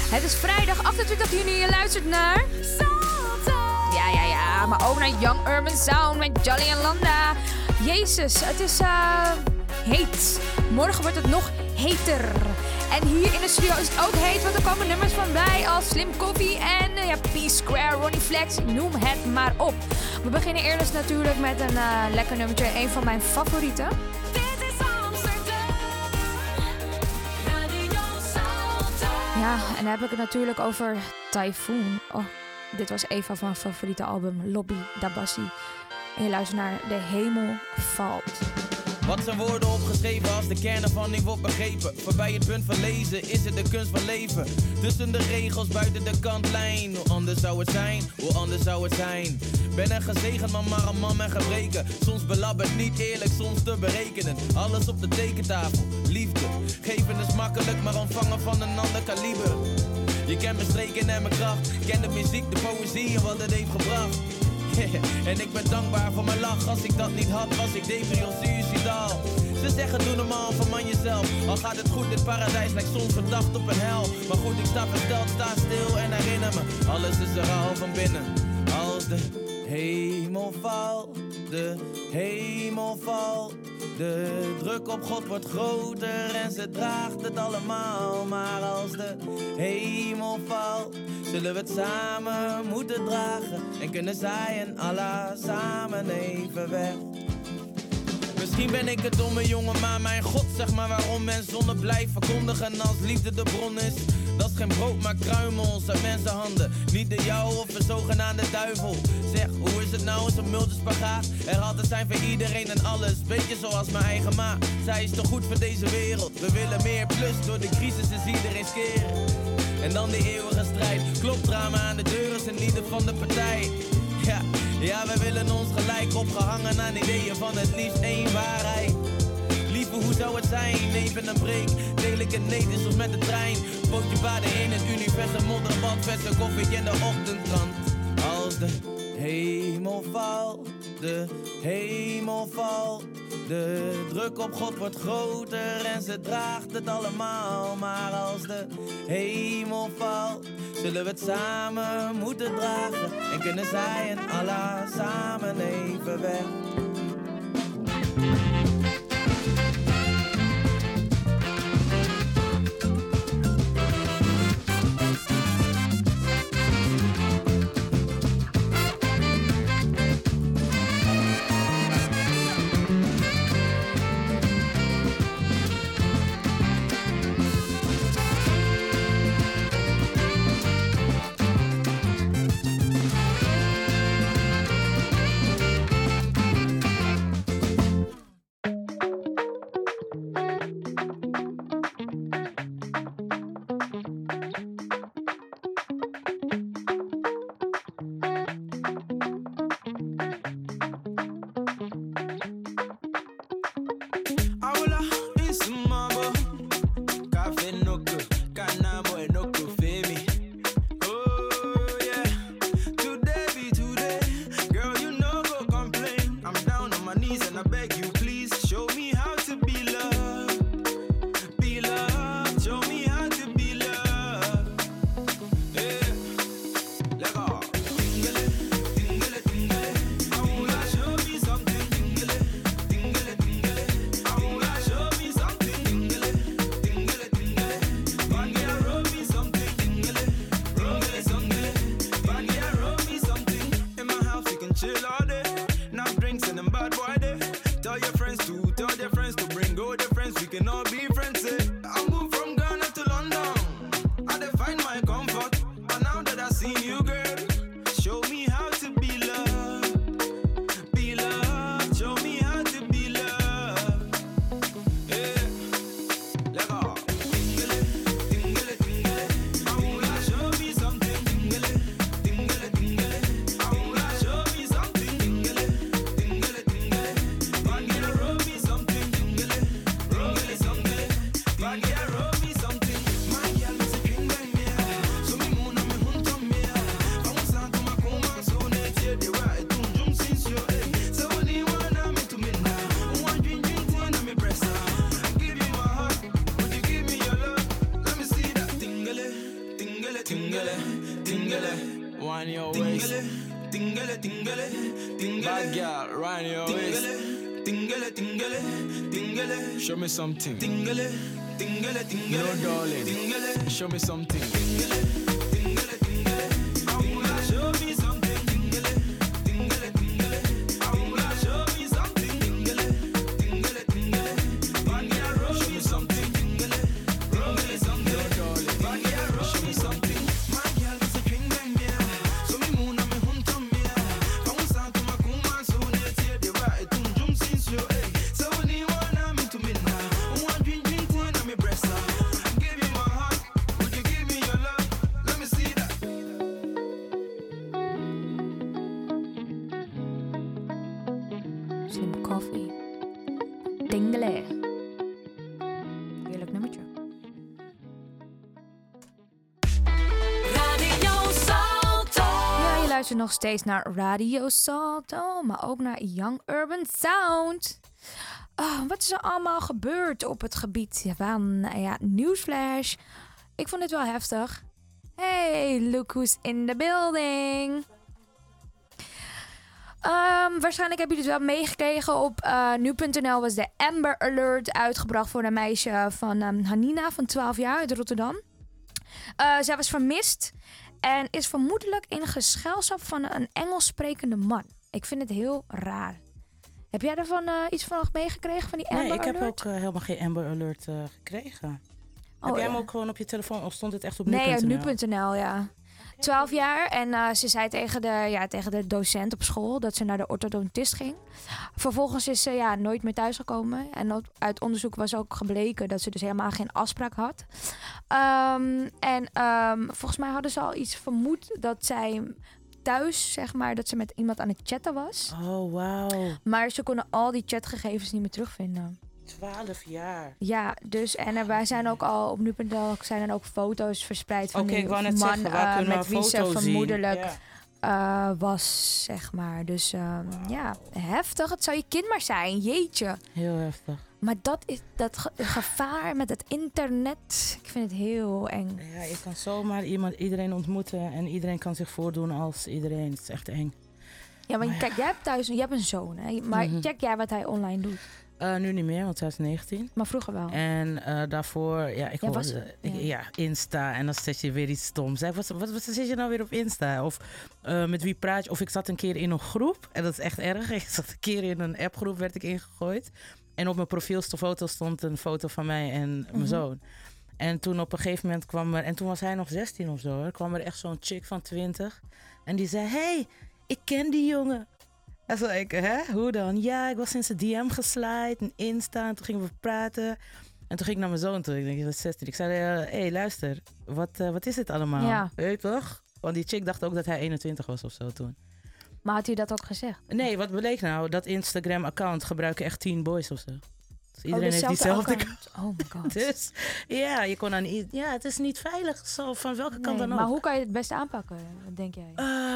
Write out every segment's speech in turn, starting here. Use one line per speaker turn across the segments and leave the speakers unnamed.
Het is vrijdag 28 juni, je luistert naar... Ja, maar ook naar Young Urban Sound met Jolly en Landa. Jezus, het is heet. Morgen wordt het nog heter. En hier in de studio is het ook heet, want er komen nummers van bij als Slim Coffee en P-Square, Ronnie Flex, noem het maar op. We beginnen eerst natuurlijk met een lekker nummertje, een van mijn favorieten. Ja, en dan heb ik het natuurlijk over Typhoon. Oh, dit was een van mijn favoriete album, Lobby Dabassi. En je luistert naar De Hemel Valt.
Wat zijn woorden opgeschreven als de kern ervan niet wordt begrepen? Voorbij het punt van lezen is het de kunst van leven. Tussen de regels, buiten de kantlijn. Hoe anders zou het zijn, hoe anders zou het zijn. Ben een gezegend man, maar een man met gebreken. Soms belabberd, niet eerlijk, soms te berekenen. Alles op de tekentafel, liefde. Geven is makkelijk, maar ontvangen van een ander kaliber. Je kent mijn streken en mijn kracht. Ken de muziek, de poëzie en wat het heeft gebracht. En ik ben dankbaar voor mijn lach. Als ik dat niet had, was ik depri of suicidaal. Ze zeggen doe normaal, verman jezelf. Al gaat het goed, dit paradijs lijkt soms verdacht op een hel. Maar goed, ik sta versteld, sta stil en herinner me. Alles is er al van binnen. Als de hemel valt, de hemel valt. De druk op God wordt groter en ze draagt het allemaal. Maar als de hemel valt, zullen we het samen moeten dragen. En kunnen zij en Allah samen even weg. Misschien ben ik een domme jongen, maar mijn God, zeg maar waarom men zonde blijft verkondigen als liefde de bron is. Dat is geen brood, maar kruimels uit mensenhanden. Niet de jou of een zogenaamde duivel. Zeg, hoe is het nou, zo'n multispagaat? Er altijd zijn voor iedereen en alles. Beetje zoals mijn eigen ma. Zij is toch goed voor deze wereld. We willen meer plus, door de crisis is iedereen skeren. En dan die eeuwige strijd. Klopdrama aan de deur is in ieder van de partij. Ja, wij willen ons gelijk opgehangen aan ideeën van het liefst één waarheid. Lieve, hoe zou het zijn? Even een break, deel ik het neten zoals met de trein. Pootje baden in het universum, modderbad, verse koffie in de ochtendkrant. Als de hemel valt, de hemel valt. De druk op God wordt groter en ze draagt het allemaal. Maar als de hemel valt, zullen we het samen moeten dragen. En kunnen zij en Allah samen even weg. tingele, tingele. Wind your waist. Tingele, tingele, tingele. Bad girl, wind your waist. Tingele, tingele, tingele. Show me something. Tingele, tingele, tingele. No darling. Tingele, show me something. Tingele, tingele, tingele. Show me something. Tingele, tingele, tingele. Show me something. Tingele, tingele, tingele. Bad girl, show me something. Tingele, show me something. No darling. Bad girl, show me something. My girl is a king bang yeah. So me moon me hunt on me. Vamos a tomar kuma so net here the right to jump since you hey. So ni wanna me to me now. One drink ten on me breast. Give you my heart. Would you give me your love? Let me see that.
Slim Coffee. Tingele. Heerlijk nummertje.
Radio Salto.
Ja, je luistert nog steeds naar Radio Salto, maar ook naar Young Urban Sound. Oh, wat is er allemaal gebeurd op het gebied van nieuwsflash? Ik vond dit wel heftig. Hey, look who's in the building. Waarschijnlijk hebben jullie het wel meegekregen. Op nu.nl was de Amber Alert uitgebracht voor een meisje van Hanina van 12 jaar uit Rotterdam. Zij was vermist en is vermoedelijk in gezelschap van een Engels sprekende man. Ik vind het heel raar. Heb jij daarvan iets van meegekregen van die Amber Alert?
Nee, ik heb ook helemaal geen Amber Alert gekregen. Heb jij hem ook gewoon op je telefoon of stond het echt op nu.nl?
Nee, nu.nl, ja. 12 jaar en ze zei tegen de docent op school dat ze naar de orthodontist ging. Vervolgens is ze nooit meer thuisgekomen. En uit onderzoek was ook gebleken dat ze dus helemaal geen afspraak had. Volgens mij hadden ze al iets vermoed dat zij thuis, zeg maar, dat ze met iemand aan het chatten was.
Oh, wauw.
Maar ze konden al die chatgegevens niet meer terugvinden.
12 jaar.
Ja, dus en wij zijn ook al op nu.nl zijn er ook foto's verspreid van die
ik wou net
man
zeggen, waar kunnen
met
we
wie ze
foto's zien?
vermoedelijk was, zeg maar. Dus ja, heftig. Het zou je kind maar zijn, jeetje.
Heel heftig.
Maar dat gevaar met het internet, ik vind het heel eng.
Ja, je kan zomaar iedereen ontmoeten en iedereen kan zich voordoen als iedereen. Het is echt eng.
Ja, want kijk, jij hebt een zoon, hè? Maar check jij wat hij online doet?
Nu niet meer, want hij is 19.
Maar vroeger wel.
En daarvoor, ik hoorde Insta en dan zet je weer iets stoms. Wat zit je nou weer op Insta? Of met wie praat je? Of ik zat een keer in een groep, en dat is echt erg. Ik zat een keer in een appgroep, werd ik ingegooid. En op mijn profielfoto stond een foto van mij en mijn zoon. En toen op een gegeven moment kwam er, en toen was hij nog 16 of zo, kwam er echt zo'n chick van 20. En die zei, hey, ik ken die jongen. En zo ik, hè? Hoe dan? Ja, ik was in zijn DM geslide, een Insta, en toen gingen we praten. En toen ging ik naar mijn zoon toe, ik denk, je was 16. Ik zei, hey, luister, wat is dit allemaal?
Ja.
Weet je toch? Want die chick dacht ook dat hij 21 was of zo toen.
Maar had hij dat ook gezegd?
Nee, wat bleek nou? Dat Instagram-account gebruiken echt 10 boys of zo. Dus iedereen heeft diezelfde account.
Oh my god.
Dus ja, je kon het is niet veilig zo van welke kant dan ook.
Maar hoe kan je het beste aanpakken, denk jij?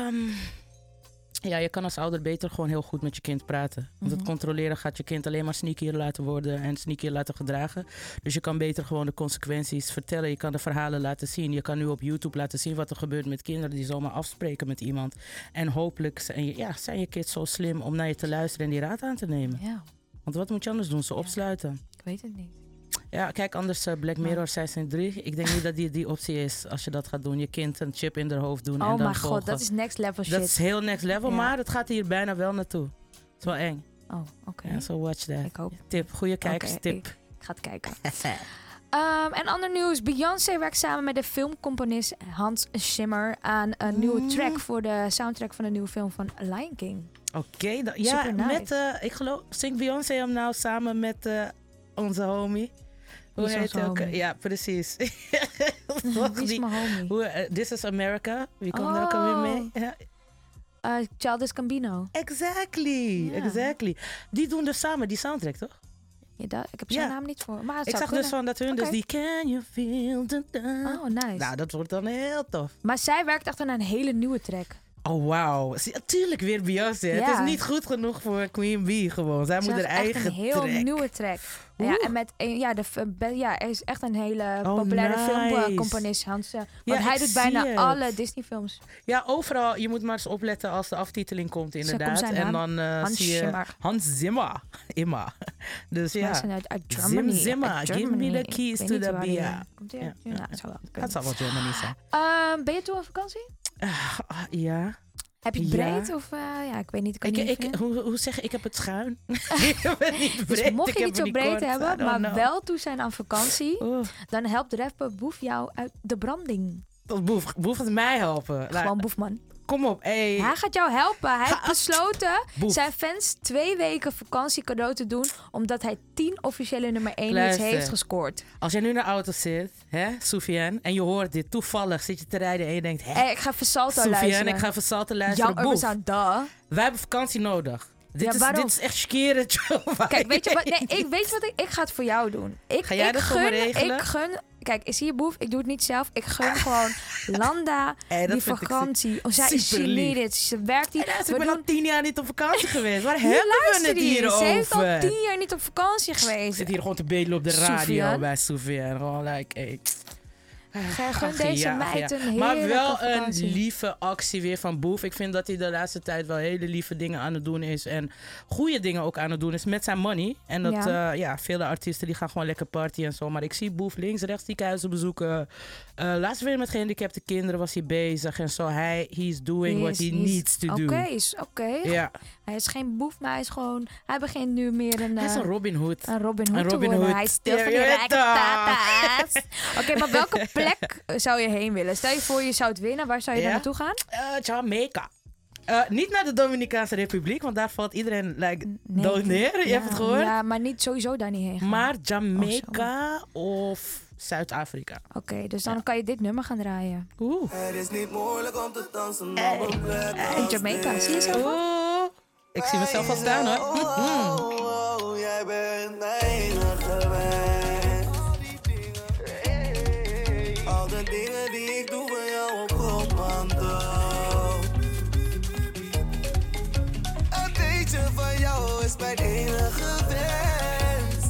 Ja, je kan als ouder beter gewoon heel goed met je kind praten. Want het controleren gaat je kind alleen maar sneakier laten worden en sneakier laten gedragen. Dus je kan beter gewoon de consequenties vertellen. Je kan de verhalen laten zien. Je kan nu op YouTube laten zien wat er gebeurt met kinderen die zomaar afspreken met iemand. En hopelijk zijn je kids zo slim om naar je te luisteren en die raad aan te nemen.
Ja.
Want wat moet je anders doen? Ze opsluiten.
Ik weet het niet.
Ja, kijk, anders Black Mirror Season 3. Ik denk niet dat die optie is als je dat gaat doen. Je kind een chip in haar hoofd doen en dan
mijn
volgen.
god, dat is next level shit.
Dat is heel next level, maar het gaat hier bijna wel naartoe. Het is wel eng.
Oh, oké.
Ja, so watch that.
Ik hoop.
Tip, goede kijkerstip.
Ik ga het kijken. En ander nieuws. Beyoncé werkt samen met de filmcomponist Hans Zimmer aan een nieuwe track voor de soundtrack van de nieuwe film van Lion King.
Oké,
Super nice.
met, ik geloof, zingt Beyoncé hem nou samen met onze homie? Hoe heet hij ook? Ja, precies.
Wie is mijn homie?
This is America. Wie komt er ook alweer mee? Ja.
Childish Gambino.
Exactly. Die doen dus samen die soundtrack, toch?
Ja, ik heb zijn naam niet voor. Maar
ik zag dus van dat hun dus die Can You Feel the Love.
Oh, nice.
Nou, dat wordt dan heel tof.
Maar zij werkt echt aan een hele nieuwe track.
Oh, wauw. Tuurlijk weer Beyoncé.
Ja.
Het is niet goed genoeg voor Queen Bee gewoon. Zij moet haar eigen track.
Echt een heel nieuwe track. Ja, en met hij is echt een hele populaire filmcomponist, Hans. Want hij doet bijna alle Disney-films.
Ja, overal. Je moet maar eens opletten als de aftiteling komt, inderdaad. En dan zie je Hans Zimmer. Dus ja.
Uit Germany.
Zimmer. Give me the keys to the Bia.
Het zal wel kunnen.
Het zal wel Germany zijn.
Ben je toe aan vakantie?
Ja.
Heb je het breed? Of ik weet niet.
Hoe zeg ik heb het schuin. Ik heb het niet breed.
Dus mocht je niet zo breed
kort,
hebben, maar wel toe zijn aan vakantie, dan helpt rapper Boef jou uit de branding.
Boef gaat mij helpen.
Gewoon Boefman.
Kom op, hey.
Hij gaat jou helpen. Hij heeft besloten zijn fans 2 weken vakantie cadeau te doen, omdat hij 10 officiële nummer 1 hits heeft gescoord.
Als jij nu in de auto zit, Soufiane, en je hoort dit, toevallig zit je te rijden en je denkt,
ik ga even Salto luisteren.
Ik ga even Salto luisteren.
Young Urban,
wij hebben vakantie nodig. Dit is echt skeren.
Kijk, weet je wat? Ik ga het voor jou doen.
Ga jij dat voor me regelen?
Ik gun. Kijk, is hier Boef? Ik doe het niet zelf. Ik gun gewoon Landa die vakantie. Zij is needed. Ze werkt hier.
Ik ben al 10 jaar niet op vakantie geweest. Waar hebben we het hier over?
Ze heeft al 10 jaar niet op vakantie geweest.
Ik zit hier gewoon te bedelen op de radio bij Soufiane. Gewoon like,
gun deze meid een heerlijke
Maar wel
vakantie.
een lieve actie weer van Boef. Ik vind dat hij de laatste tijd wel hele lieve dingen aan het doen is. En goede dingen ook aan het doen is met zijn money. En dat, vele artiesten die gaan gewoon lekker partyen en zo. Maar ik zie Boef links, rechts ziekenhuizen bezoeken. Laatst weer met gehandicapte kinderen was hij bezig. En zo, he's doing what he needs to do.
Oké.
Ja.
Hij is geen Boef, maar hij begint nu meer een...
Hij is een Robin Hood.
Een Robin Hood te worden. Hij steelt van die rijke tata's. Oké, maar welke plek zou je heen willen? Stel je voor je zou het winnen. Waar zou je dan naartoe gaan?
Jamaica. Niet naar de Dominicaanse Republiek, want daar valt iedereen dood neer. Je hebt het gehoord?
Ja, maar niet sowieso daar niet heen gaan.
Maar Jamaica of Zuid-Afrika.
Oké, dus dan kan je dit nummer gaan draaien.
Het is niet moeilijk om te dansen op een plek.
In Jamaica, zie je zo?
Ik zie mezelf al staan hoor.
Jij bent mijn enige weg. Al de dingen die ik doe voor jou op commando. Een beetje van jou is mijn enige wens.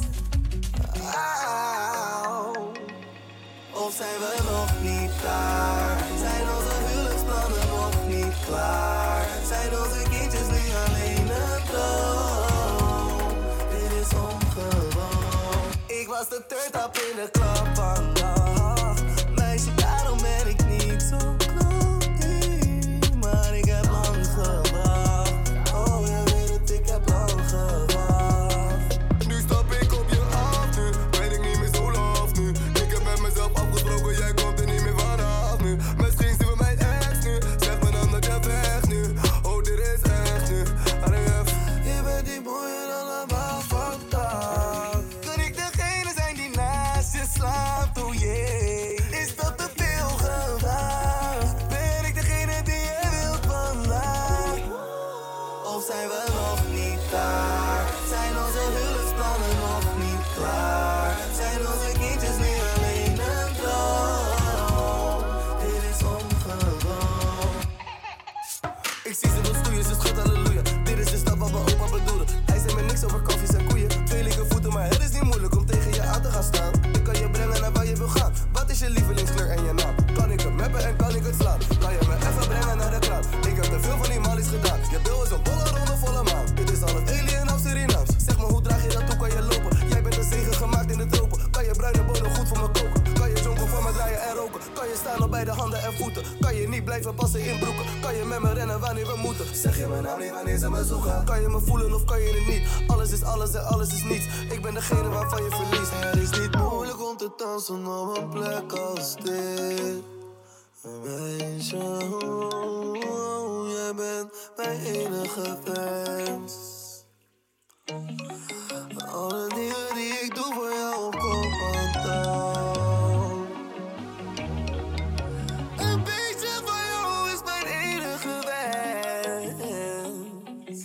Of zijn we nog niet klaar? Zijn onze huwelijksplannen nog niet klaar? Zijn onze kindjes nu alleen een droom? Dit is ongewoon. Ik was de third up in de club vandaag. Meisje, daarom ben ik niet zo kloot. Maar ik heb lang gewacht. Oh, je weet het, ik heb lang gewacht. Nu stap ik op je af, nu weet ik niet meer zo laf nu. Ik heb met mezelf afgesproken, jij komt er niet meer vanaf nu. Misschien zien we mijn ex nu, zeg me dan dat je weg nu. Oh, dit is echt nu. Je bent die mooier dan een bouwvakdag. Kan ik degene zijn die naast je slaapt, oh jee. Is dat te veel gevraagd? Ben ik degene die je wilt vandaag? Of zijn we nog niet daar? Zijn onze huwelijksplannen nog niet klaar? Zijn onze kindjes nu alleen een droom? Dit is ongewoon. Ik zie ze wil stoeien, ze schudt halleluja. Dit is de stap wat mijn opa bedoelde. Hij zei me niks over koffies en koeien. Twee linker voeten, maar het is niet moeilijk om tegen je aan te gaan staan. Ik kan je brengen naar waar je wil gaan. Wat is je lievelingskleur en je naam? Kan ik het mappen en kan ik het slaan? Kan je me even brengen naar de kraan? Ik heb te veel van die malies gedaan. Je bil is een bolle ronde volle maan. Dit is al het alien of Surinaams. Zeg me, hoe draag je dat toe? Kan je lopen? Jij bent een zegen gemaakt in de tropen. Kan je bruine bodem goed voor me koken? Kan je jonkel voor me draaien en roken? Kan je staan op beide handen en voeten? Kan je niet blijven passen in broeken? Kan je met me rennen wanneer we moeten? Zeg je mijn naam niet wanneer ze me zoeken? Kan je me voelen of kan je het niet? Alles is alles en alles is niets. Ik ben degene waarvan je verliest. Het is niet moeilijk om te dansen op een plek als dit. Weet je, jij bent mijn enige wens. Alle dingen die ik doe voor jou op commando. Een beetje van jou is mijn enige wens.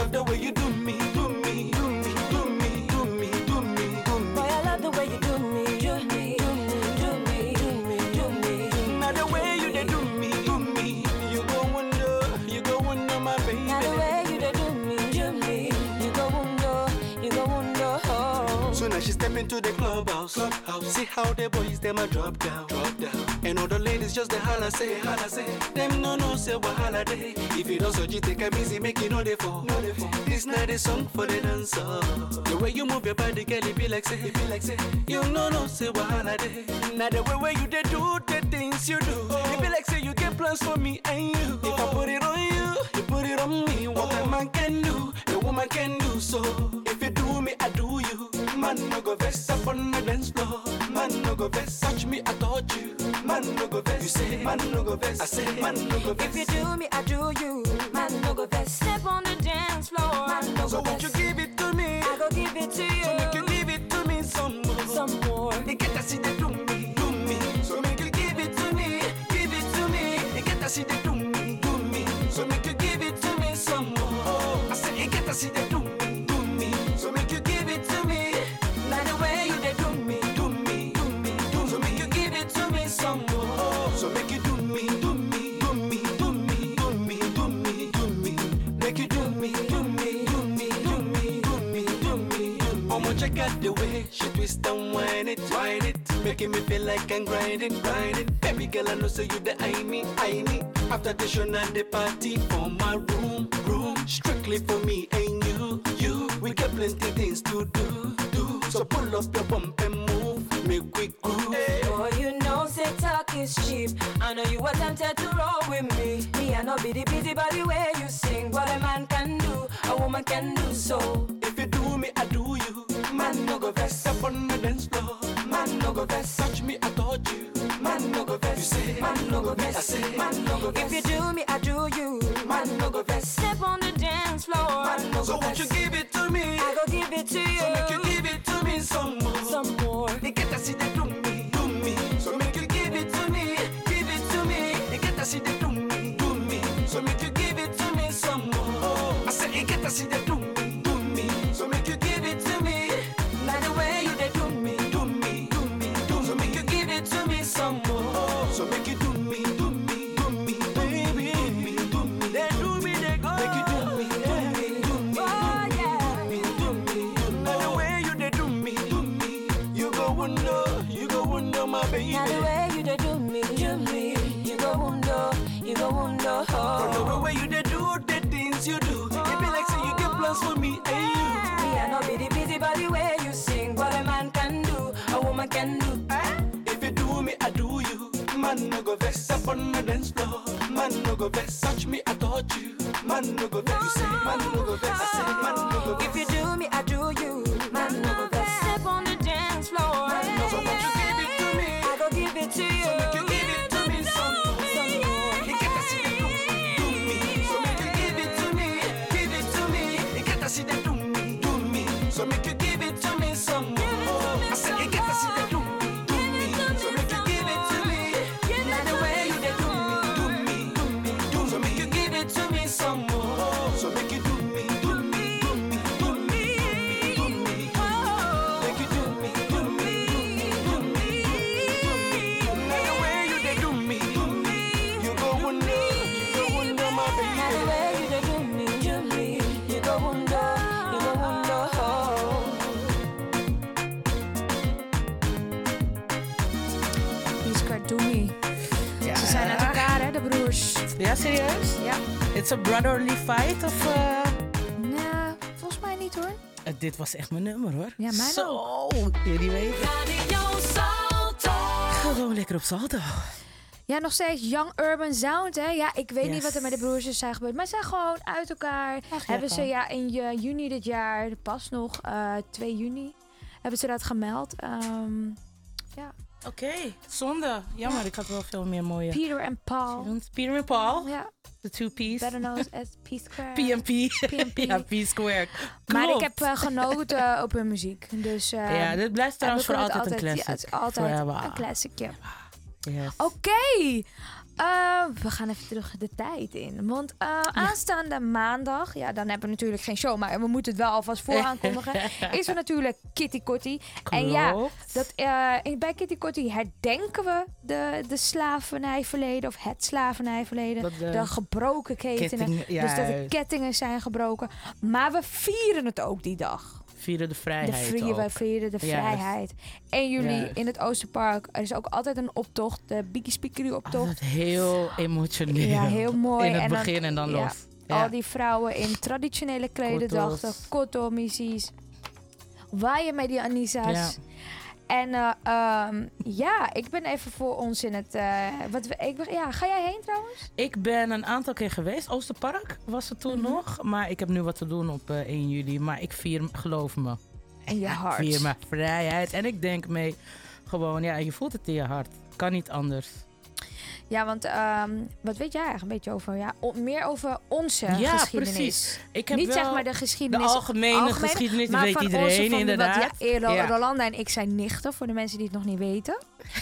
love the way you do me, do me, do me, do me, do me, do me, do me.
Boy, I love the way you do me, do me, do me, do me, do me, do me.
Now the way you dey do me, you go wonder, my baby.
Now the way you dey do me, you go wonder, oh.
So now she step into the clubhouse. See how the boys them a drop down. And all the ladies just the holla say. Them no say wahala day. If you don't so you take a easy, make it no dey fall. This night is song for the dancer. The way you move your body, girl, it be like say. You no say wahala day. Now the way where you dey do the things you do, it be like say you get plans for me and you. If I put it on you, you put it on me. What a man can do, a woman can do. So if you do me, I do you. Man no go vex up on the dance floor. Man no go vex, touch me, I touch you. Man no go vex, you say. Man no go vex, I say. Man no go vex.
If you do me, I do you. Man no go vex. Step on the dance floor. Man no
So
go
won't you
vex.
give it to me?
I go give it to you.
So make you give it to me some more.
Some more.
You get to see the do me. So make you give it to me. You get to see the do me. So make you give it to me some more. I say you get to see the do me. So make you give it to me.
Now the way you dey do me,
So make you give it to me some more. So make you do me. Make you do me. I'ma check out the way she twist and whine it. Making me feel like I'm grinding. Baby girl, I know say you the I me. After the show and the party for my room. Strictly for me and you. We got plenty things to do. So pull up your bump and move. Make we groove.
boy, you know say talk is cheap. I know you were tempted to roll with me. Me, I know be the busy body way you sing. What a man can do, a woman can do so.
If you do me, I do you. Man no go vex up on the dance floor. Man no go vex, touch me, I touch you. Man no go vex, you say. Man no go vex, I say. Man no go vex.
If you do me, I do you.
Man no go vex.
Step on the dance floor.
Man no go vex. So won't you give it to me?
I go give it to you.
So make you give it to me some more.
Some more.
You get to see the do me. So make you give it to me. You get to see the do me. So make you give it to me some more. I say you get to see the do me. So make you give it to me.
Now the way you dey do me.
So make you give it to me some more. So make you do me. Baby, do me. They do me, they go. Make you do me.
Oh yeah.
Now the way you dey do me. You go wonder, my baby.
Now the way you dey do me. You go wonder,
From the
oh.
way you dey do the things you do, it be like say you get plans for me and you.
Me, I know be the busy body way you sing. What a man can do, a woman can do.
If you do me, I do you. Man no go vex up on the dance floor. Man no go vex, touch me, I touch you. Man no go vex, you say. Man no go vex, I say. Man no go vex.
If you do me, I do you. Man no go vex. Step on the dance floor.
So won't you give it to me?
I go give it to you.
So make you give it to me some more. You get to see the do me. So make you give it to me. You get to see the do me. So make you give it to me some more. I said you get to see the do me. So make you give it to me.
Now the way you dey do me.
So make you give it to me some more. So make you do me. Make you do me. Now the way you dey do me. You go wonder, my baby.
Now the way you dey do me. You go wonder, oh.
Iskar, doe me.
Ja.
Ze zijn uit elkaar, hè, de broers.
Ja, serieus?
Ja.
It's a brotherly fight of...
Nou, volgens mij niet hoor.
Dit was echt mijn nummer hoor.
Ja, mijn
Zo, jullie weten.
Radio Salto.
Gewoon lekker op salto.
Ja, nog steeds Young Urban Sound, hè. Ja, ik weet niet
Yes.
wat er met de broers is zijn gebeurd. Maar ze zijn gewoon uit elkaar. Hebben ze in juni dit jaar, pas nog, 2 juni, hebben ze dat gemeld. Ja,
Oké, zonde. Jammer, ik had wel veel meer mooie...
Peter en Paul.
Peter en Paul,
Ja,
de two P's.
better known as P-Square.
PMP.
PMP.
Ja, P-squared.
Maar ik
Klopt.
heb genoten op hun muziek. Dus,
Ja, dit blijft trouwens voor altijd een classic.
Ja, het is altijd
Forever.
een classic, ja.
Yes.
Oké. We gaan even terug de tijd in. Want aanstaande maandag, ja, dan hebben we natuurlijk geen show, maar we moeten het wel alvast voor aankondigen. Is er natuurlijk Kitty Kotti. En ja, bij Kitty Kotti herdenken we de slavernijverleden of het slavernijverleden. De gebroken ketenen. Dus dat de kettingen zijn gebroken. Maar we vieren het ook die dag.
Vieren de vrijheid.
We vieren de vrijheid. 1 juli in het Oosterpark. Er is ook altijd een optocht, de Biggie Speakery optocht.
Altijd heel emotioneel.
Ja, heel mooi.
In het begin en dan los.
Ja. Al die vrouwen in traditionele klededrachten, koto, missies, waaien met die Anisa's. Ja. En ik ben even voor ons in het... ga jij heen trouwens?
Ik ben een aantal keer geweest. Oosterpark was er toen nog. Maar ik heb nu wat te doen op 1 juli. Maar ik vier, geloof me.
In je hart.
Ik vier mijn vrijheid. En ik denk mee, gewoon, je voelt het in je hart. Kan niet anders.
Ja, want wat weet jij eigenlijk een beetje over? Ja, meer over onze geschiedenis.
Precies. Ik heb
niet
wel
zeg maar de geschiedenis.
De algemene geschiedenis,
maar
weet iedereen inderdaad.
Rolanda en ik zijn nichten, voor de mensen die het nog niet weten.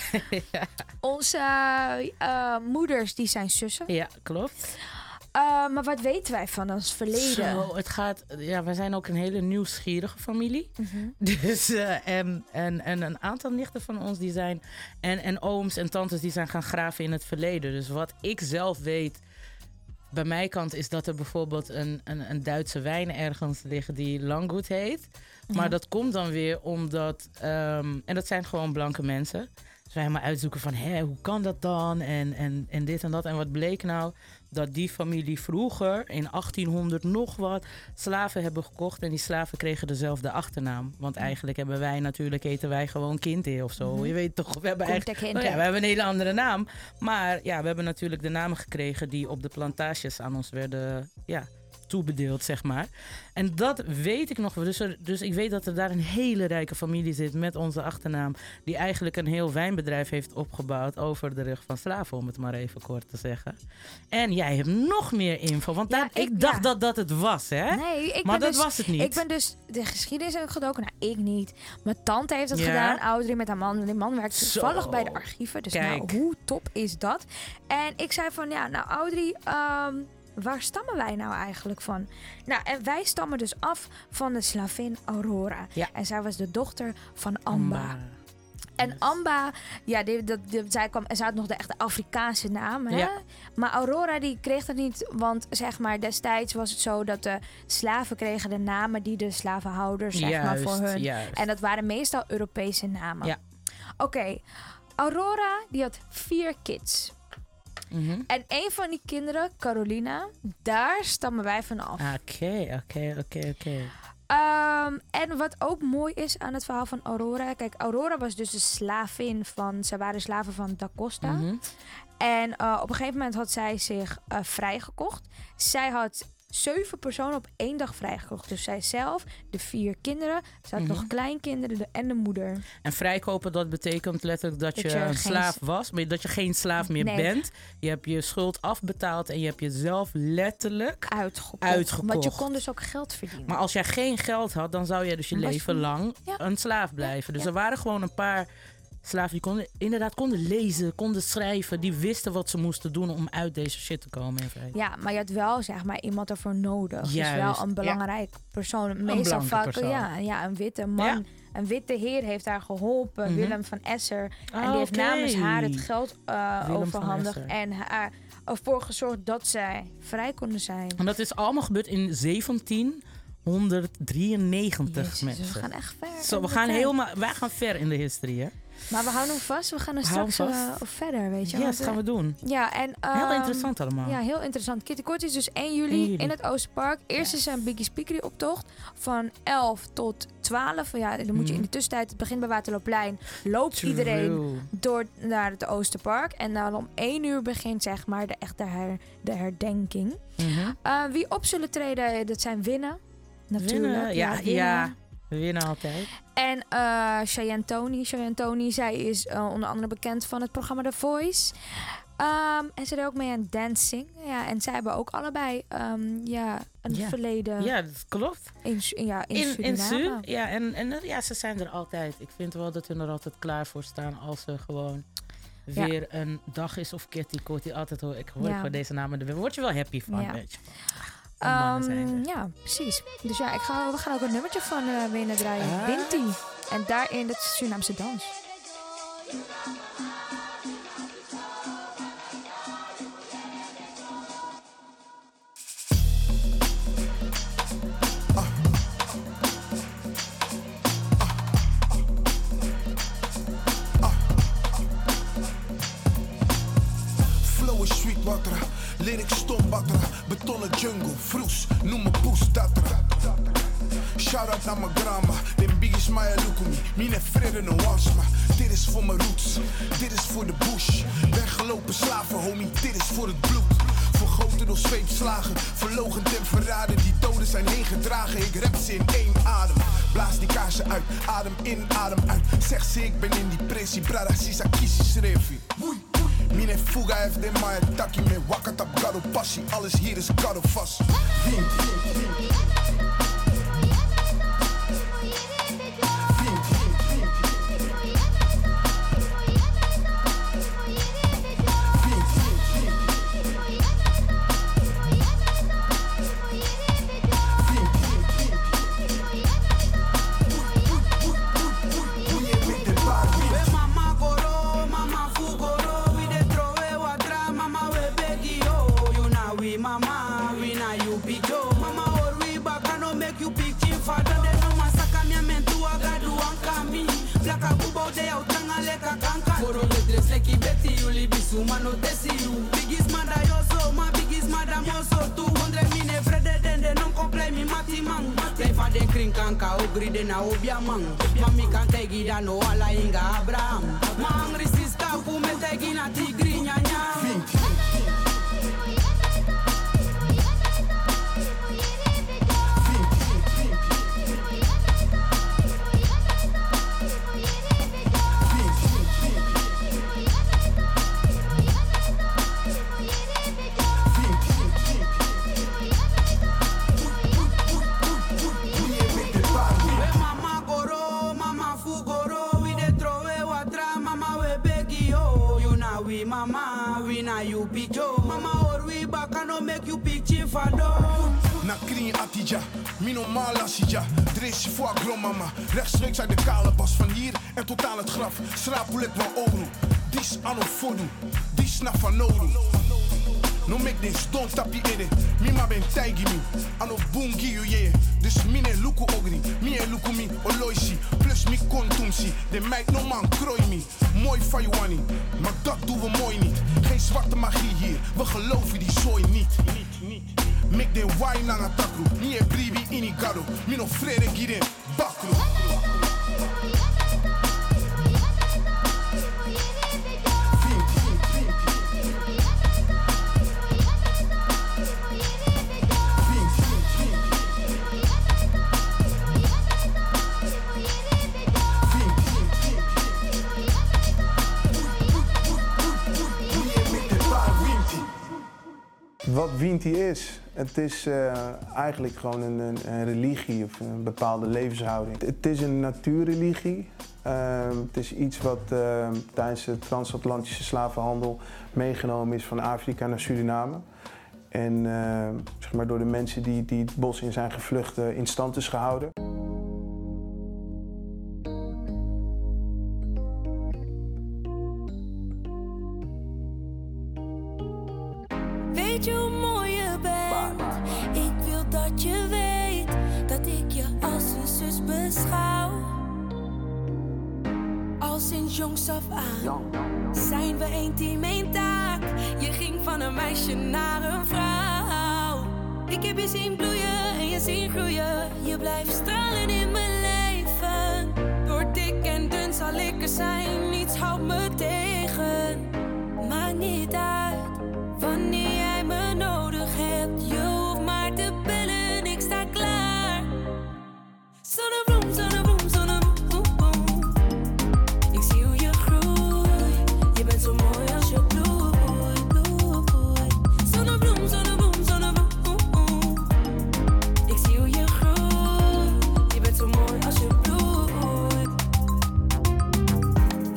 Onze moeders, die zijn zussen.
Ja, klopt.
Maar wat weten wij van ons verleden?
Zo, wij zijn ook een hele nieuwsgierige familie. Dus, en een aantal nichten van ons die zijn... En ooms en tantes die zijn gaan graven in het verleden. Dus wat ik zelf weet... Bij mijn kant is dat er bijvoorbeeld een Duitse wijn ergens ligt die Langgoed heet. Maar dat komt dan weer omdat... en dat zijn gewoon blanke mensen. Dus wij helemaal uitzoeken van, hoe kan dat dan? En dit en dat. En wat bleek nou? Dat die familie vroeger, in 1800 nog wat, slaven hebben gekocht. En die slaven kregen dezelfde achternaam. Want eigenlijk heten wij gewoon Kinte of zo. Je weet toch, we hebben we hebben een hele andere naam. Maar ja, we hebben natuurlijk de namen gekregen die op de plantages aan ons werden toebedeeld, zeg maar. En dat weet ik nog. Dus ik weet dat er daar een hele rijke familie zit met onze achternaam, die eigenlijk een heel wijnbedrijf heeft opgebouwd over de rug van slaven, om het maar even kort te zeggen. En jij hebt nog meer info, want ik dacht dat het was, hè?
Nee,
maar dat was het niet.
Ik ben dus de geschiedenis gedoken. Nou, ik niet. Mijn tante heeft het gedaan, Audrey met haar man. Die man werkt toevallig bij de archieven. Dus hoe top is dat? En ik zei van, Audrey, waar stammen wij nou eigenlijk van? Nou, en wij stammen dus af van de slavin Aurora. Ja. En zij was de dochter van Amba. En Amba, zij had nog de echte Afrikaanse naam. Hè? Ja. Maar Aurora die kreeg dat niet, want zeg maar destijds was het zo dat de slaven kregen de namen die de slavenhouders voor hun. Juist. En dat waren meestal Europese namen. Ja. Oké, Aurora die had 4 kids. En een van die kinderen, Carolina, daar stammen wij van af.
Oké.
En wat ook mooi is aan het verhaal van Aurora. Kijk, Aurora was dus de slavin ze waren slaven van Da Costa. En op een gegeven moment had zij zich vrijgekocht. Zij had 7 personen op 1 dag vrijgekocht. Dus zij zelf, de 4 kinderen. Ze had nog kleinkinderen en de moeder.
En vrijkopen, dat betekent letterlijk dat je een slaaf was. Maar dat je geen slaaf meer bent. Je hebt je schuld afbetaald en je hebt jezelf letterlijk uitgekocht.
Want je kon dus ook geld verdienen.
Maar als jij geen geld had, dan zou je dus je leven lang een slaaf blijven. Dus er waren gewoon een paar slaven die konden lezen, konden schrijven. Die wisten wat ze moesten doen om uit deze shit te komen. Ja,
maar je had wel zeg maar iemand ervoor nodig. Juist. Dus wel een belangrijk persoon. Meestal vaak een witte man. Ja. Een witte heer heeft haar geholpen. Willem van Esser. En die heeft namens haar het geld overhandigd. En haar ervoor gezorgd dat zij vrij konden zijn.
En dat is allemaal gebeurd in 1793, mensen.
We gaan echt ver.
Wij gaan ver in de historie, hè?
Maar we houden hem vast. We gaan er straks verder, weet je.
Ja, dat gaan we doen.
Ja, en
heel interessant allemaal.
Ja, heel interessant. Kitty Kotti is dus 1 juli in het Oosterpark. Eerst is een Biggie Speakery optocht van 11 tot 12. Ja, dan moet je in de tussentijd, het begint bij Waterlooplein, loopt iedereen door naar het Oosterpark. En dan om 1 uur begint zeg maar de herdenking. Wie op zullen treden, dat zijn Winnen. Natuurlijk.
Ja. We winnen altijd.
En Cheyenne Tony, zij is onder andere bekend van het programma The Voice. En ze deed ook mee aan Dancing. Ja, en zij hebben ook allebei een verleden.
Ja, dat klopt.
In Suriname.
En ze zijn er altijd. Ik vind wel dat hun er altijd klaar voor staan als ze gewoon weer een dag is of Kitty Kotti. Altijd hoor ik gewoon deze namen. Daar word je wel happy van, weet je.
Ja, precies. Dus ja, we gaan ook een nummertje van Wenen draaien. Winti. En daarin de Surinaamse dans.
Lyrics stombatra, betonnen jungle, vroes, noem me poes datra. Shout-out naar mijn grandma, den biggest maya lukumi. Mine vrede no wasma, dit is voor mijn roots, dit is voor de bush. Weggelopen slaven, homie, dit is voor het bloed. Vergoten door zweepslagen, verloochend en verraden. Die doden zijn heen gedragen, ik rap ze in één adem. Blaas die kaarsen uit, adem in, adem uit. Zeg ze, ik ben in die pressie, brada, sisa kisi srevi. Mine fuga heeft de maya taki me wakatap gado passie. Alles hier is gado vast.
Mano teciu, biggest mada yo so, my biggest madam yo so. 200 mine vrede dende non complay mi mati man. Play fa den kring kanka ogri de na obia man. Mami kan tegi da no ala inga Abraham. Man resista ku me tegi na tigri nya nya. Mama, we na you pijo. Mama, or we back and no make you picture for dog.
Na kring Atija, mino malasija. Dresje voor agromama. Rechtstreeks uit de kale bas. Van hier en tot aan het graf. Schrapel ik wel oru. Dis ano fodu. Dis na fanoru. No make this, don't tap je in it. Mima ben taigi mi. Ano bungi you yeah. Dus mine luku ogri. Mie luku mi oloisi. Plus mi kontumsi. De meid no man krooi mi. Mooi fayuani. Maar dat doen we mooi niet. Geen zwarte magie hier. We geloven die zooi niet. Make den wine lang atakru. Mie bribi inigado. Mino frere giren. Bakru.
Wat Winti is, het is eigenlijk gewoon een religie of een bepaalde levenshouding. Het is een natuurreligie. Het is iets wat tijdens de transatlantische slavenhandel meegenomen is van Afrika naar Suriname. En zeg maar door de mensen die het bos in zijn gevlucht in stand is gehouden.
Weet je hoe mooi je bent? Ik wil dat je weet dat ik je als een zus beschouw. Al sinds jongs af aan zijn we één team, één taak. Je ging van een meisje naar een vrouw. Ik heb je zien bloeien en je zien groeien. Je blijft stralen in mijn leven. Door dik en dun zal ik er zijn. Niets houdt me tegen. Maakt niet uit wanneer jij me nodig hebt. Je hoeft maar te bellen, ik sta klaar. Zonnebloem, zonnebloem, zonnebloem. Ik zie hoe je groeit. Je bent zo mooi als je bloeit, bloeit. Zonnebloem, zonnebloem, zonnebloem. Ik zie hoe je groeit. Je bent zo mooi als je bloeit.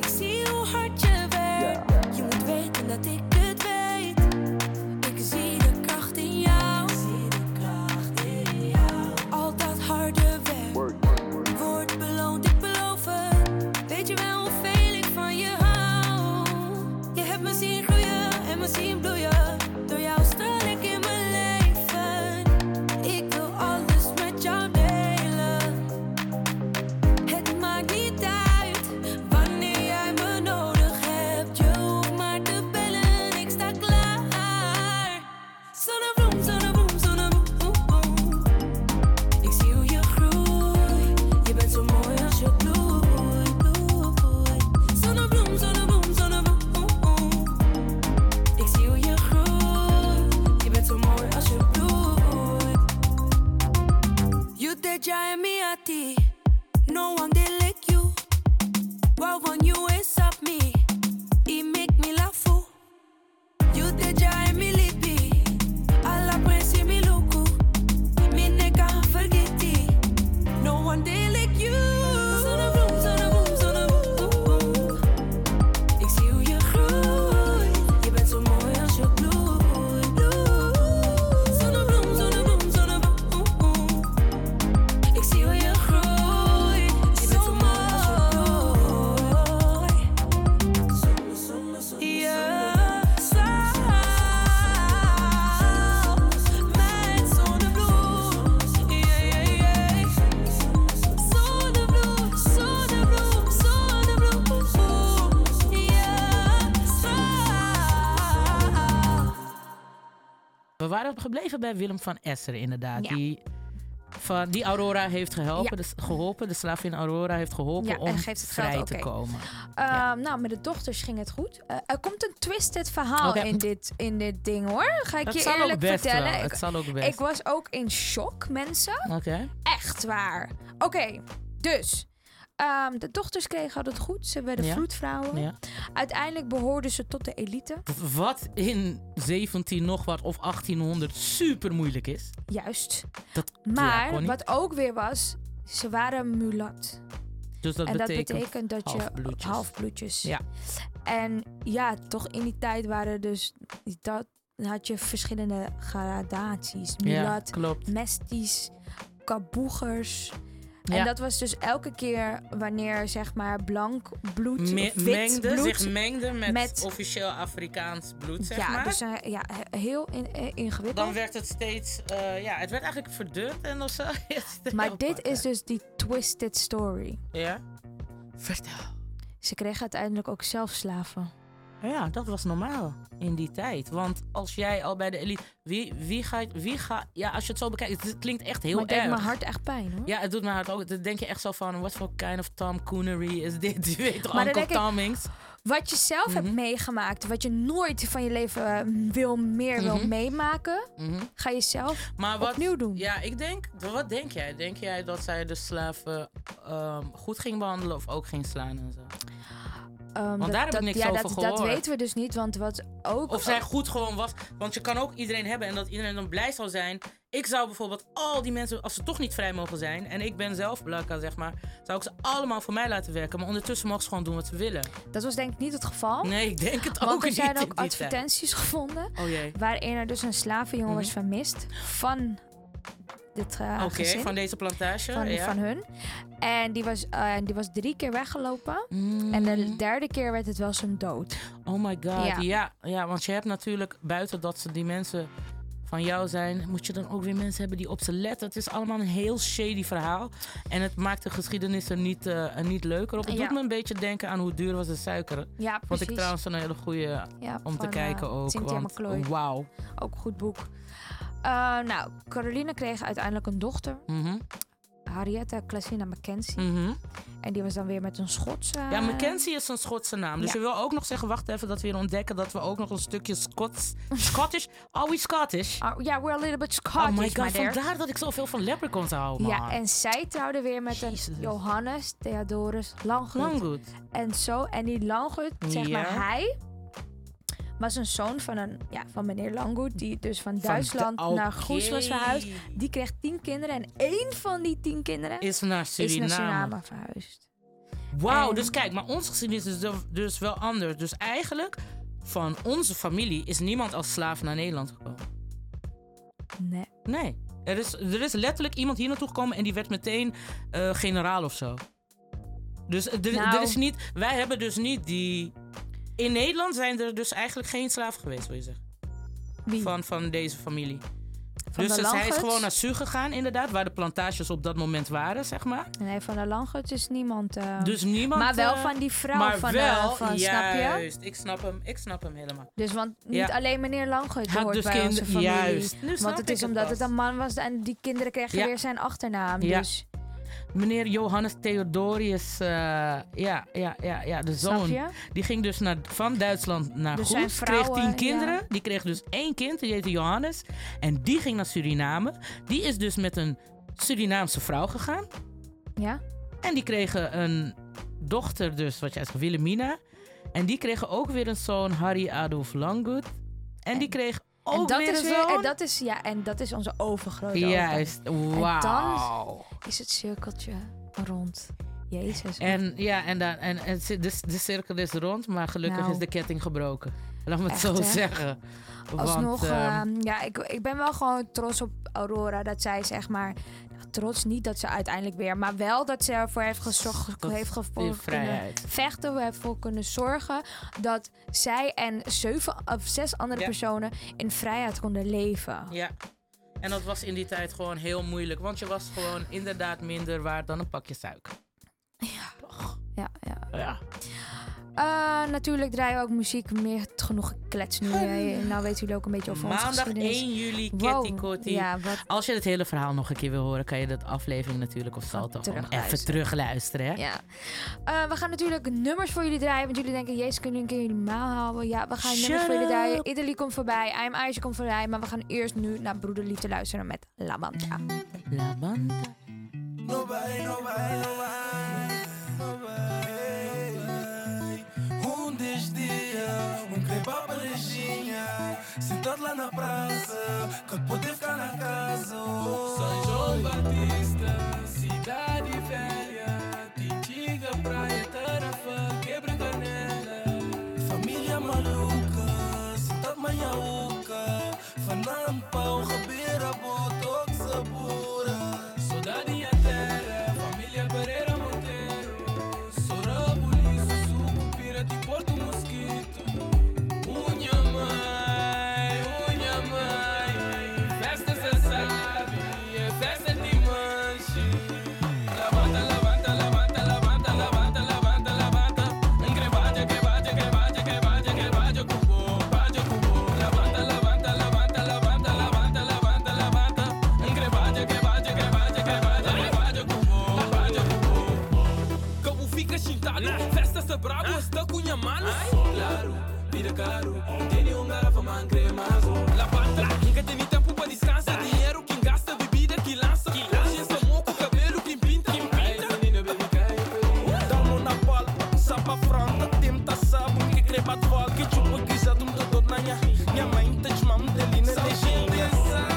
waren gebleven bij Willem van Esser inderdaad.
Ja.
Die Aurora heeft geholpen. De slavin Aurora heeft geholpen om vrij te komen.
Nou, met de dochters ging het goed. Er komt een twisted verhaal in dit ding, hoor. Ga ik je eerlijk vertellen.
Het zal ook best.
Ik was ook in shock, mensen.
Oké.
Echt waar. Oké, dus... de dochters kregen het goed. Ze werden vloedvrouwen. Ja. Uiteindelijk behoorden ze tot de elite.
Wat in 17 nog wat of 1800 super moeilijk is.
Juist. Maar wat ook weer was, ze waren mulat.
Dus dat betekent
dat je halfbloedjes.
Ja.
En ja, toch in die tijd waren dus had je verschillende gradaties. Mulat, mestisch, kaboegers. En dat was dus elke keer wanneer zeg maar blank bloed, wit bloed...
zich mengde met officieel Afrikaans bloed, zeg maar.
Dus, heel ingewikkeld.
Dan werd het steeds... het werd eigenlijk verdund en of zo.
Maar dit is dus die twisted story.
Ja? Vertel.
Ze kregen uiteindelijk ook zelf slaven.
Ja, dat was normaal in die tijd. Want als jij al bij de elite... Wie gaat... Ja, als je het zo bekijkt, het klinkt echt heel erg.
Maar het deed mijn hart echt pijn, hoor.
Ja, het doet mijn hart ook. Dan denk je echt zo van, wat voor kind of tomcoonery is dit? Je weet toch, Uncle Tommings?
Wat je zelf hebt meegemaakt, wat je nooit van je leven wil meemaken, ga je zelf opnieuw doen.
Ja, wat denk jij? Denk jij dat zij de slaven goed ging behandelen of ook ging slaan en zo? Want daar heb ik niks over gehoord.
Dat weten we dus niet, want wat ook...
Of zij goed gewoon was. Want je kan ook iedereen hebben en dat iedereen dan blij zou zijn. Ik zou bijvoorbeeld al die mensen, als ze toch niet vrij mogen zijn... en ik ben zelf Blanca, zeg maar... zou ik ze allemaal voor mij laten werken. Maar ondertussen mogen ze gewoon doen wat ze willen.
Dat was denk ik niet het geval.
Nee, ik denk het ook niet.
Want er zijn ook advertenties gevonden... waarin er dus een slavenjongen was vermist van...
Oké, van deze plantage.
Van hun. En die was 3 keer weggelopen. En de 3e keer werd het wel zijn dood.
Oh my god. Ja, want je hebt natuurlijk buiten dat ze die mensen van jou zijn... moet je dan ook weer mensen hebben die op ze letten. Het is allemaal een heel shady verhaal. En het maakt de geschiedenis er niet leuker op. Het doet me een beetje denken aan hoe duur was de suiker. Ja, precies. Wat ik trouwens een hele goede om te kijken ook.
Cynthia McCloy.
Wauw.
Ook een goed boek. Caroline kreeg uiteindelijk een dochter. Harrietta Clasina Mackenzie. En die was dan weer met een Schotse...
Ja, Mackenzie is een Schotse naam. Dus je wil ook nog zeggen, wacht even, dat we weer ontdekken dat we ook nog een stukje Scottish... Are we Scottish?
Yeah, we're a little bit Scottish,
oh my god, vandaar dat ik zoveel van Leprechauns hou, man.
Ja, en zij trouwde weer met een Johannes Theodorus Langgoed. En die Langgoed, zeg maar, hij... was een zoon van meneer Langgoed, die dus van Duitsland naar Goes was verhuisd. Die kreeg 10 kinderen en 1 van die 10 kinderen
is naar Suriname
verhuisd.
Wauw, dus kijk, maar onze geschiedenis is dus wel anders. Dus eigenlijk, van onze familie is niemand als slaaf naar Nederland gekomen. Nee. Er is letterlijk iemand hier naartoe gekomen en die werd meteen generaal of zo. Dus er is niet, wij hebben dus niet die... In Nederland zijn er dus eigenlijk geen slaaf geweest, wil je zeggen? Wie? Van deze familie. Dus hij is gewoon naar Su gegaan, inderdaad, waar de plantages op dat moment waren, zeg maar.
Nee, van de Langgoed is niemand.
Dus niemand.
Maar wel van die vrouw van
juist,
snap je?
Ik snap hem helemaal.
Dus want niet alleen meneer Langgoed hoort dus bij onze familie. Juist. Want het is omdat het een man was en die kinderen kregen weer zijn achternaam. Ja. Dus.
Meneer Johannes Theodorius, de zoon, die ging dus van Duitsland naar Goes, kreeg 10 kinderen. Ja. Die kreeg dus 1 kind, die heette Johannes. En die ging naar Suriname. Die is dus met een Surinaamse vrouw gegaan.
Ja.
En die kregen een dochter dus, wat jij zegt, Wilhelmina. En die kregen ook weer een zoon, Harry Adolf Langgoed. En die kreeg ook weer een zoon.
En dat is onze overgrote
Juist, wauw.
En dan is het cirkeltje rond. Jezus.
En de cirkel is rond, maar gelukkig is de ketting gebroken. Laat me het zo zeggen.
Alsnog, ik ben wel gewoon trots op Aurora dat zij zeg maar... Trots niet dat ze uiteindelijk weer... maar wel dat ze ervoor heeft gezorgd... heeft voor
vrijheid.
Vechten, we hebben voor kunnen zorgen... dat zij en 7 of 6 andere personen... in vrijheid konden leven.
Ja. En dat was in die tijd gewoon heel moeilijk. Want je was gewoon inderdaad minder waard dan een pakje suiker.
Ja. Ja. Natuurlijk draaien we ook muziek. Meer genoeg geklets nu. Nou weten jullie ook een beetje over onze
Maandag
geschiedenis.
1 juli,
Wow.
Kitty Kotti.
Ja,
Als je het hele verhaal nog een keer wil horen, kan je dat aflevering natuurlijk of salto gewoon even terugluisteren. Hè?
Ja. We gaan natuurlijk nummers voor jullie draaien. Want jullie denken, jezus, kunnen jullie een keer jullie maal houden? Ja, we gaan nummers voor jullie draaien. Italy komt voorbij. I'm Aisha komt voorbij. Maar we gaan eerst nu naar Broederliefde luisteren met La Banda.
La Banda.
Nobody. Sentado lá na praça, quando poder ficar na casa. São João Batista, cidade velha, Tintiga, praia, Tarafa, quebra canela. Família maluca, cidade manhãuca, Fanampau, Rabeira, Botox, Sabura. Saudade em terra, família Pereira Monteiro, Sorabuli, Sussuco, Pirata e Porto Mosquito. Bravo, está cunha manos. Claro, vida caro. Tem um garrafa, man, cremazo. La pata, nunca tem tempo para descansar. Dinheiro, quem gasta, bebida, que lança. Hoje é moco, cabelo, quem pinta. Menina, baby, cai. Dá-me na palma, sapa franta. Tenta sabe, que creba de volta. Que chupa, guisa, tu me todo na minha mãe, tá de mamãe, dele na legenda.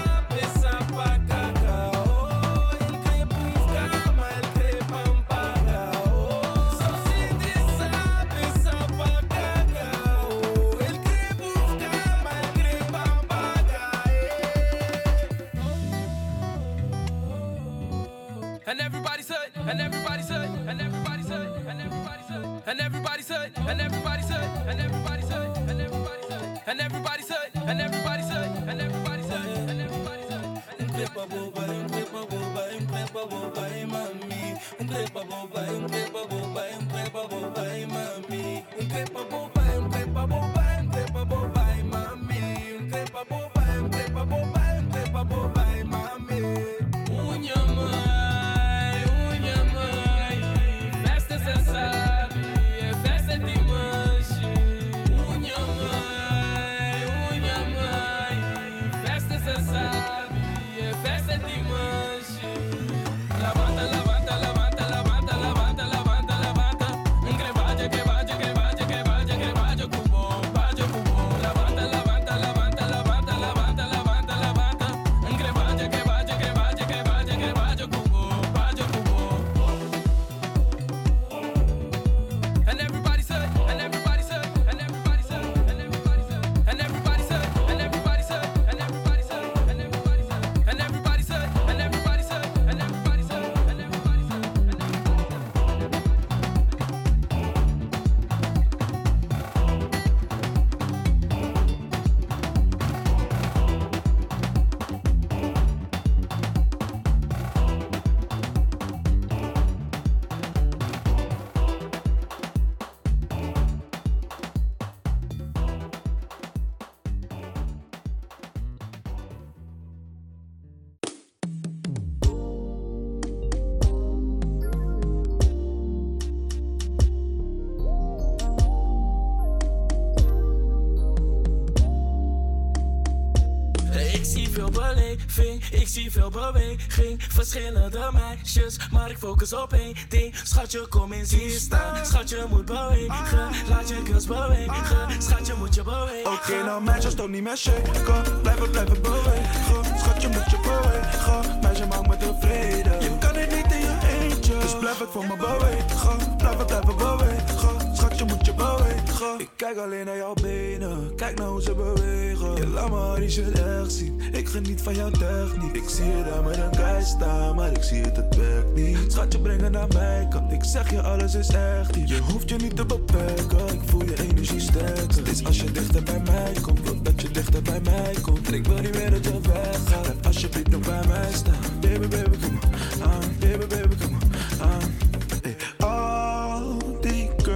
Ik zie veel beweging, verschillende meisjes, maar ik focus op één ding. Schatje, kom eens hier staan, schatje moet bewegen, laat je kus bewegen, schatje moet je bewegen. Oké, nou meisjes toch niet meer shaken, blijven bewegen, schatje moet je bewegen, meisje maakt me tevreden. Je kan het niet in je eentje, dus blijf het voor me bewegen, blijven bewegen, schatje moet je bewegen. Ik kijk alleen naar jouw benen, kijk naar hoe ze bewegen. Je laat me die shit echt zien, ik geniet van jouw techniek. Ik zie je daar met een guy staan, maar ik zie het werkt niet. Schatje, breng het naar mij, kan ik zeg je alles is echt hier. Je hoeft je niet te beperken, ik voel je energie sterker. Steeds als je dichter bij mij komt, wil dat je dichter bij mij komt. En ik wil niet meer dat je weggaat, blijf alsjeblieft nog bij mij staan. Baby, kom aan, baby, kom aan. Hey, al die girls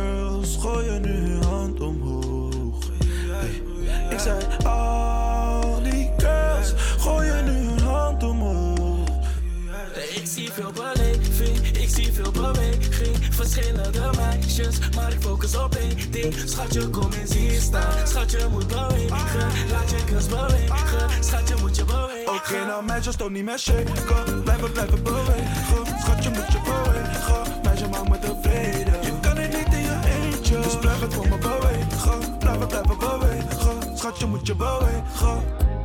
zei al die girls, gooi je nu een hand omhoog. Ik zie veel beleving, ik zie veel beweging. Verschillende meisjes, maar ik focus op één ding. Schatje, kom eens hier staan. Schatje, moet bewegen. Laat je kus bewegen. Schatje, moet je bewegen. Oké, nou meisjes, toch niet meer shaken. Blijven bewegen. Schatje, moet je bewegen. Meisje, maak me tevreden. Je kan het niet in je eentje. Dus blijf het voor me bewegen. Blijven bewegen. Schatje, moet je bewegen.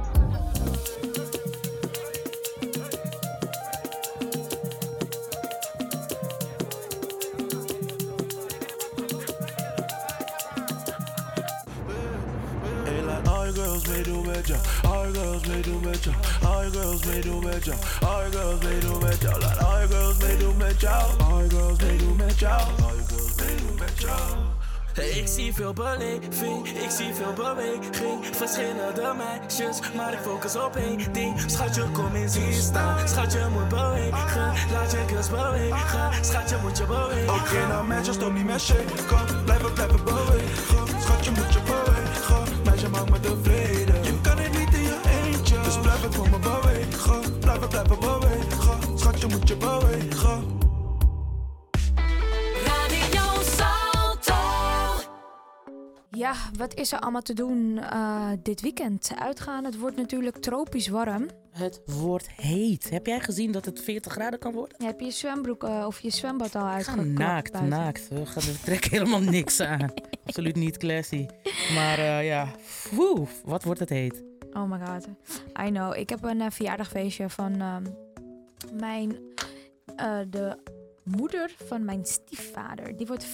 Meedoen met jou, all girls meedoen met jou, all girls meedoen met jou, all girls meedoen met jou, laat all girls meedoen met jou, all girls meedoen met jou, all girls meedoen met jou. Ik zie veel beleving, ik zie veel beweging. Verschillende meisjes, maar ik focus op één ding. Schatje, kom eens hier staan. Schatje, moet bewegen. Laat je kus bewegen. Schatje, moet je bewegen. Oké, nou meisjes, toch niet meer shaken. Blijven bewegen. Schatje, moet je bewegen. Meisje, maak me tevreden. Je kan het niet in je eentje. Dus blijf het voor me bewegen. Blijven bewegen. Schatje, moet je bewegen.
Ja, wat is er allemaal te doen dit weekend? Uitgaan, het wordt natuurlijk tropisch warm.
Het wordt heet. Heb jij gezien dat het 40 graden kan worden?
Ja, heb je je zwembroek of je zwembad al uitgeklapt?
Naakt. We trekken helemaal niks aan. Absoluut niet classy. Maar wat wordt het heet?
Oh my god. I know. Ik heb een verjaardagfeestje van de moeder van mijn stiefvader. Die wordt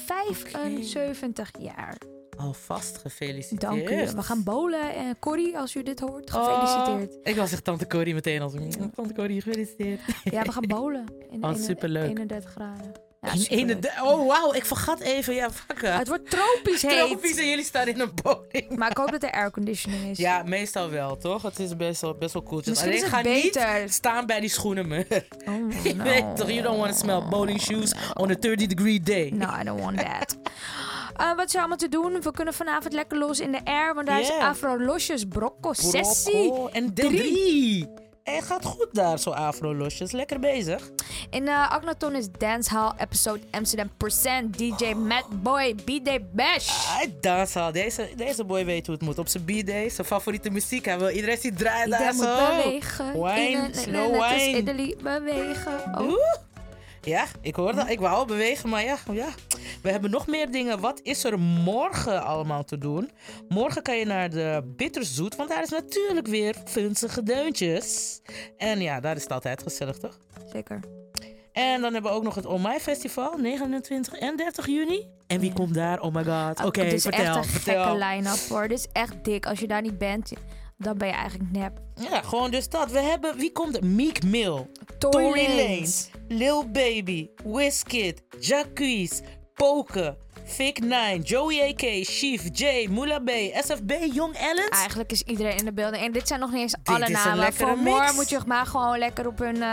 75 jaar.
Alvast gefeliciteerd.
Dank u. We gaan bowlen. En Corrie, als u dit hoort, gefeliciteerd.
Ik was echt tante Corrie meteen als tante Corrie, gefeliciteerd.
Ja, we gaan bowlen.
Superleuk.
31 graden.
Ja, oh, wauw. Ik vergat even. Ja, fucken.
Het wordt tropisch heet.
Tropisch en jullie staan in een boning.
Maar ik hoop dat er airconditioning is.
Ja, meestal wel, toch? Het is best wel cool.
Misschien
alleen
is het
ga
beter.
niet staan bij die schoenenmuur.
Oh,
Je weet toch, you don't want to smell bowling shoes on a 30-degree day.
No, I don't want that. Wat is er allemaal te doen? We kunnen vanavond lekker los in de air. Want daar is Afro Losjes Brocco sessie.
En 3. Het gaat goed daar, zo Afro Losjes. Lekker bezig.
In Agnaton is Dancehall episode Amsterdam Percent. DJ Matt Boy, B-Day Bash.
Dancehall. Deze boy weet hoe het moet. Op zijn B-Day, zijn favoriete muziek. Hij wil iedereen ziet draaien daar zo.
Iedereen moet bewegen.
Wine, slow wine.
Net als Italy bewegen. Oh.
Ja, ik hoor dat. Ik wou al bewegen, maar ja. We hebben nog meer dingen. Wat is er morgen allemaal te doen? Morgen kan je naar de Bitterzoet, want daar is natuurlijk weer funzige deuntjes. En ja, daar is het altijd gezellig, toch?
Zeker.
En dan hebben we ook nog het Oh My Festival, 29 en 30 juni. En wie komt daar? Oh my god. Oké,
het is
vertel.
echt een gekke line-up hoor. Dit is echt dik. Als je daar niet bent, dan ben je eigenlijk nep.
Ja, gewoon dus dat. We hebben, wie komt er? Meek Mill,
Tory Lanez,
Lil Baby, Wizkid, Jacquees, Poke, Vic 9, Joey A.K., Chief, J, Moula B, SFB, Young Ellens.
Eigenlijk is iedereen in de beelden. En dit zijn nog niet eens alle namen. Voor morgen moet je maar gewoon lekker op hun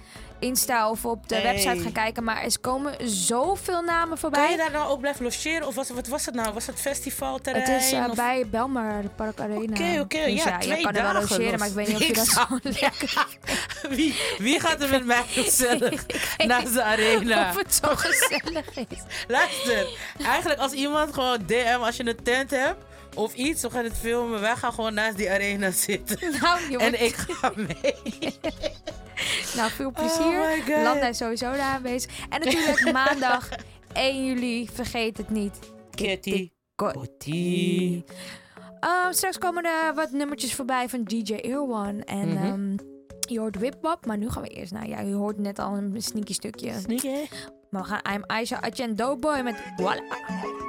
Insta of op de website gaan kijken. Maar er komen zoveel namen voorbij.
Kan je daar nou ook blijven logeren? Of wat was het nou? Was het festivalterrein?
Het is bij Belmar, de Park Arena.
Oké.
Dus
ja, 2
je kan er wel logeren, maar ik weet niet of je dat zo lekker
Wie gaat er met mij gezellig naar de arena?
Of het zo gezellig is.
Luister, eigenlijk als iemand gewoon DM als je een tent hebt of iets, we gaan het filmen. Wij gaan gewoon naast die arena zitten.
Nou,
en ik ga mee.
Nou, veel plezier.
Oh
Landa is sowieso daar aanwezig. En natuurlijk maandag 1 juli, vergeet het niet.
Kitty Kotti.
Straks komen er wat nummertjes voorbij van DJ Earone. En je hoort Whip Wap, maar nu gaan we eerst naar... Ja, je hoort net al een sneaky stukje.
Sneaky?
Maar we gaan I'm Aisha, Atje en Doughboy met Voila.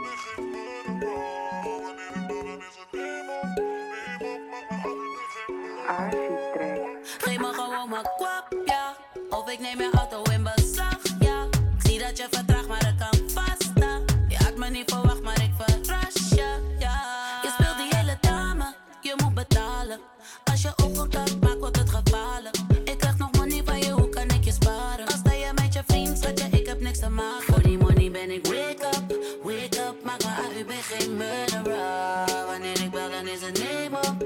Geef me gewoon mijn kwap, ja. Of ik neem je auto in beslag, ja. Ik zie dat je vertraagt, maar ik kan vaststaan. Je had me niet verwacht, maar ik verras je, ja. Je speelt die hele dame, je moet betalen. Als je opgekakt maakt, wordt het gevaarlijk. Ik krijg nog money van je, hoe kan ik je sparen? Als sta je met je vriend, schat je, ik heb niks te maken. Voor die money ben ik wake up, maak me uit, u bent geen murderer. Wanneer ik bel, dan is het neem op.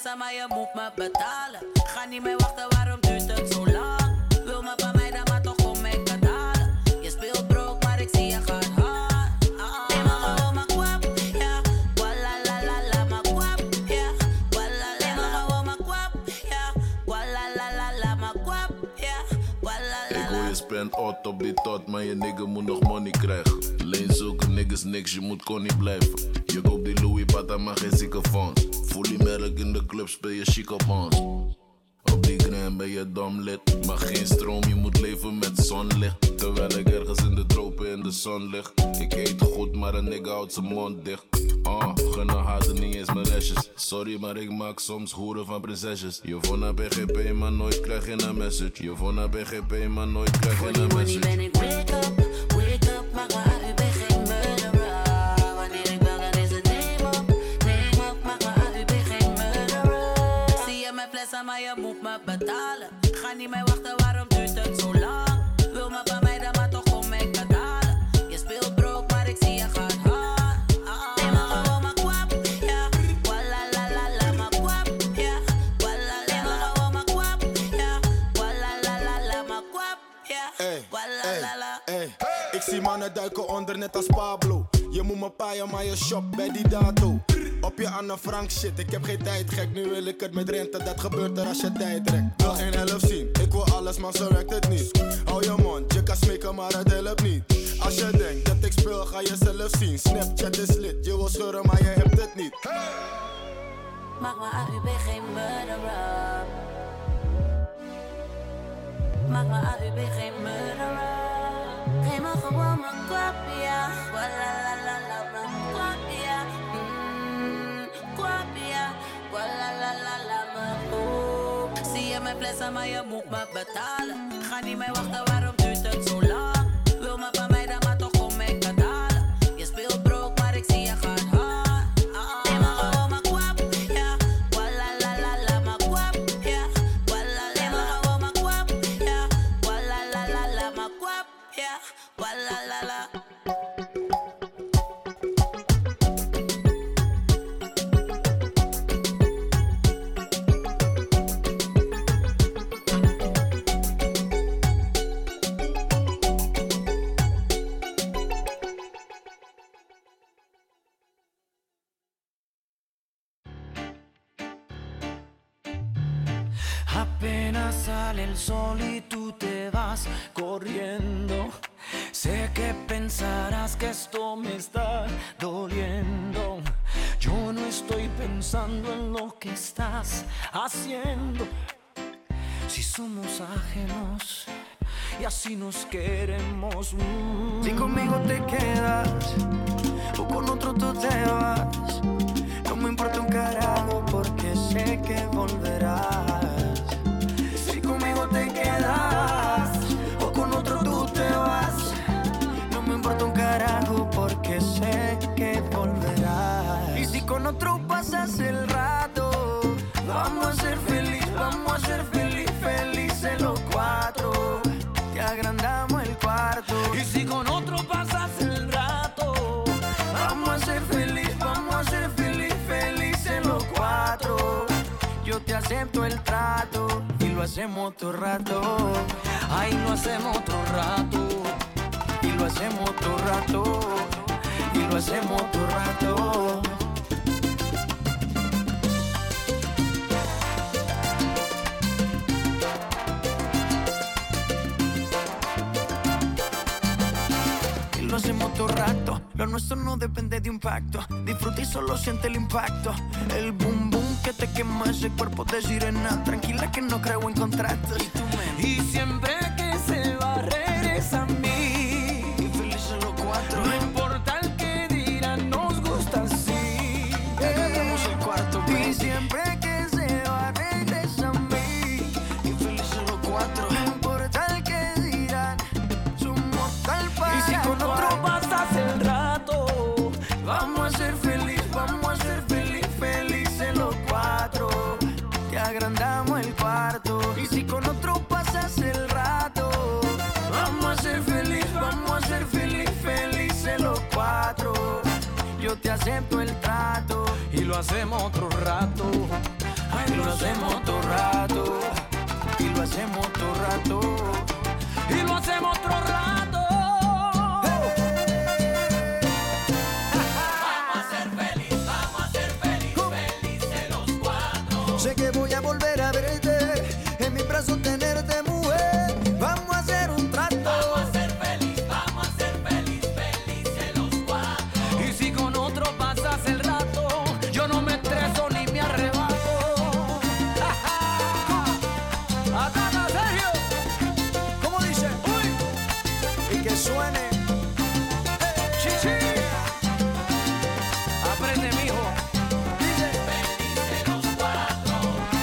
flessen, maar je moet me betalen. Ga niet meer wachten, waarom duurt het zo lang? Wil me vermijden, maar toch kom ik het halen. Je speelt broke, maar ik zie je gaat hard. Neem maar gewoon maar kwap, ja. Walla la la la, maar kwap, ja. Walla la la, gewoon maar kwap, ja. Walla la la la, maar kwap, ja. Walla la la.
Ik hoor je spend out op die tot, maar je nigga moet nog money krijgen. Leen zulke niggas niks, je moet Connie blijven. Je koopt die Louis Pata, maar geen zieke fonds. Voel die merk in de club, speel je chic op ons. Op die gram ben je dom lid, maar geen stroom, je moet leven met zonlicht. Terwijl ik ergens in de tropen in de zon lig. Ik eet goed, maar een nigga houdt zijn mond dicht. Gunnen haten niet eens mijn restjes. Sorry, maar ik maak soms hoeren van prinsesjes. Je vond naar BGP, maar nooit krijg je een message. Je vond naar BGP, maar nooit krijg je een message.
Ben ik wake up, maar ik ben geen murderer. Wanneer ik bel, dan is het neem op, maar ik ben geen murderer. Zie je mijn flessen, maar je moet me betalen. Ga niet meer wachten, waarom duurt het zo lang? Wil me vermijden, maar toch kom ik het halen. Je speelt broke, maar ik zie je gaat hard. Neem maar gewoon maar kwap, ja. Walla la la la, maar kwap, ja. Walla la la, gewoon maar kwap, ja. Walla la la la, maar kwap, ja. Walla la la.
Ik zie mannen duiken onder net als Pablo. Je moet me paaien, maar je shop bij die dato. Op je Anne Frank shit, ik heb geen tijd gek. Nu wil ik het met rente, dat gebeurt er als je tijd trekt. Wil geen helft zien, ik wil alles, maar zo werkt het niet. Hou je mond, je kan smeken, maar het helpt niet. Als je denkt dat ik speel, ga je zelf zien. Snapchat is lid, je wil scheuren, maar je hebt het niet.
Maak me uit, u bent geen murderer. Maak me uit, u bent geen murderer. Geef me gewoon mijn kwap, ja. Walla la la la, mijn kwap, ja. Kwap, ja. Walla la la la, mijn kwap. Zie je mijn flessen, maar je moet me betalen. Ga niet meer wachten, waarom duurt het zo lang? Wil me vermijden, maar toch kom ik het halen. Je speelt broke, maar ik zie je gaat hard. Neem maar gewoon mijn kwap, ja. Walla la la la, mijn kwap, ja. Walla la la, gewoon mijn kwap, ja. Walla la la la, mijn kwap, ja. Walla la la.
Apenas sale el sol y tú te vas corriendo. Sé que pensarás que esto me está doliendo. Yo no estoy pensando en lo que estás haciendo. Si somos ajenos y así nos queremos.
Si conmigo te quedas o con otro tú te vas, no me importa un carajo porque sé que volverás. Si conmigo te quedas o con otro tú te vas, no me importa un carajo porque sé que volverás. Y si con otro pasas el rato, vamos a ser felices los cuatro. Te agrandamos el cuarto.
Y si con otro pasas el rato,
vamos a ser felices los cuatro. Yo te acepto el trato y lo hacemos todo rato.
ay, lo hacemos otro rato.
Y lo hacemos todo rato. Y lo hacemos todo rato. Lo hacemos todo rato, lo nuestro no depende de un pacto. Disfruta y solo siente el impacto. El boom boom que te quema ese cuerpo de sirena. Tranquila que no creo en contratos.
Y siempre que se va regresa a mí.
Y felices los cuatro.
No importa el que dirán, nos gusta así.
Agrandamos el cuarto.
Y
siempre que se va regresa a mí. Y felices los cuatro. No importa el que dirán, somos tal para.
Y si con otro pasas el rato,
vamos a ser felices los cuatro. Te agrandamos el cuarto. Y si con otro pasas el rato, vamos a ser felices los cuatro. Yo te acepto el trato
y lo hacemos otro rato.
Y lo hacemos todo rato. Y lo hacemos todo rato. Y lo hacemos todo rato.
Vamos a ser feliz, felices los cuatro.
Sé que voy a volver a verte, en mis brazos tenerte, mujer. Vamos a hacer un trato.
Vamos a ser felices los cuatro.
Y si con otro pasas el rato, yo no me estreso ni me arrebato. Atata, Sergio. ¿Cómo dice? Uy. Y que suene. Chichi. Aprende, mijo. Dice.
Felices los cuatro.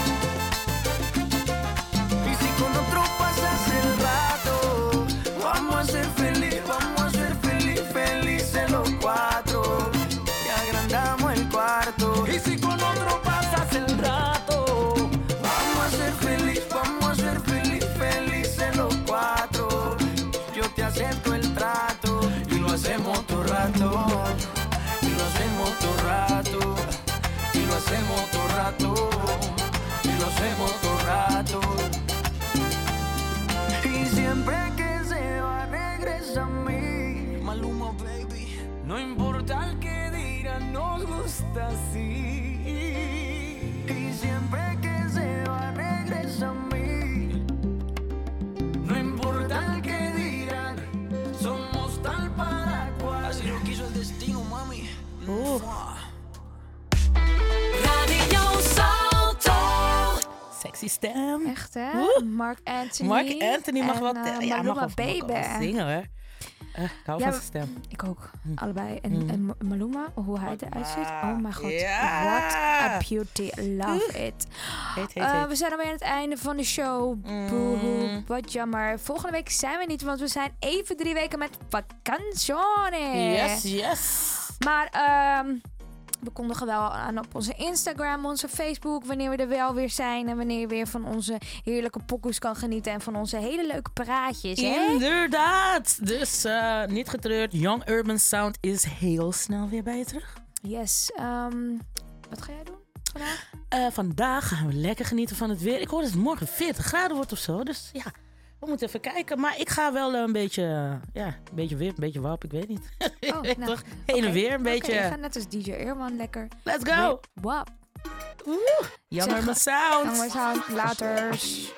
Y si con otro pasas el rato, vamos a ser felices los cuatro. Y agrandamos el cuarto. Y si con otro pasas el rato, vamos a ser felices los cuatro. Yo te acepto el trato. Y lo hacemos todo rato. Y lo hacemos todo rato. Y lo hacemos todo rato. Y lo hacemos todo rato. Y siempre que se va regresa a mí. Maluma, baby. No importa el que digan, nos gusta así. Y siempre que se va regresa a mí. No importa el que digan, somos tal para cual. Así lo quiso el destino, mami.
Radio Salto.
Sexy stem.
Echt, hè? Mark Anthony.
Mark Anthony mag wel
Maluma Baby.
zingen, hoor. Ik hou van zijn stem.
Ik ook. Allebei. En Maluma, hoe hij eruit ziet. Oh mijn god.
Ja.
What a beauty. Love it. We zijn alweer aan het einde van de show. Boehoe. Wat jammer. Volgende week zijn we niet, want we zijn even 3 weken met vakantie.
Yes.
Maar we kondigen wel aan op onze Instagram, onze Facebook, wanneer we er wel weer zijn en wanneer je weer van onze heerlijke pokoes kan genieten en van onze hele leuke praatjes. Hè?
Inderdaad. Dus niet getreurd. Young Urban Sound is heel snel weer bij je terug.
Yes. Wat ga jij doen vandaag?
Vandaag gaan we lekker genieten van het weer. Ik hoor dat het morgen 40 graden wordt of zo. Dus ja, we moeten even kijken. Maar ik ga wel een beetje wip, een beetje wap, ik weet niet. Toch heen en weer een beetje.
Je gaat net als DJ Earman lekker.
Let's go.
Wap.
Young Urban Sound.
Young Urban Sound. Laters.